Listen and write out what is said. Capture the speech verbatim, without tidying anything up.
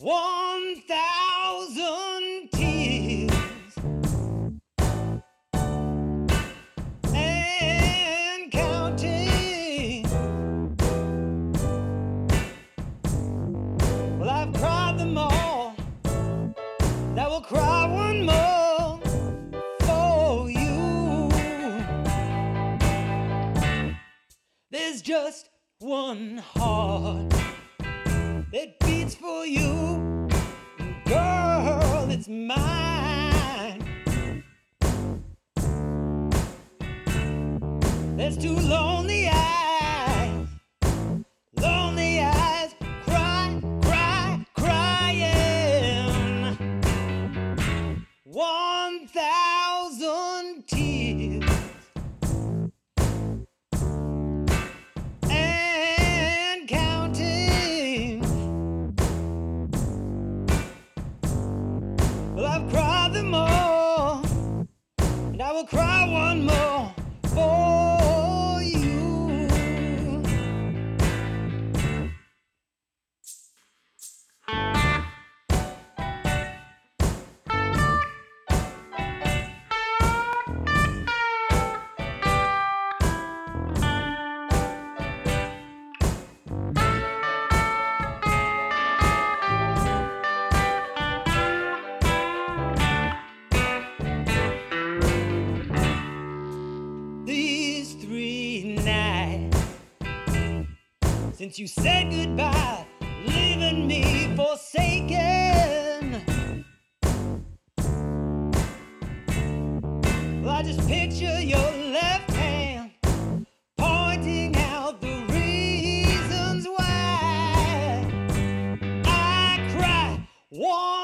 one thousand tears and counting. Well, I've cried them all. I will cry one more for you. There's just one heart that beats for you, girl, it's mine. There's two lonely eyes, lonely eyes, cry, cry, crying. One thousand tears and counting. Well, I've cried them all, and I will cry one more for you. These three nights since you said goodbye, leaving me forsaken. Well, I just picture your left hand pointing out the reasons why I cry. One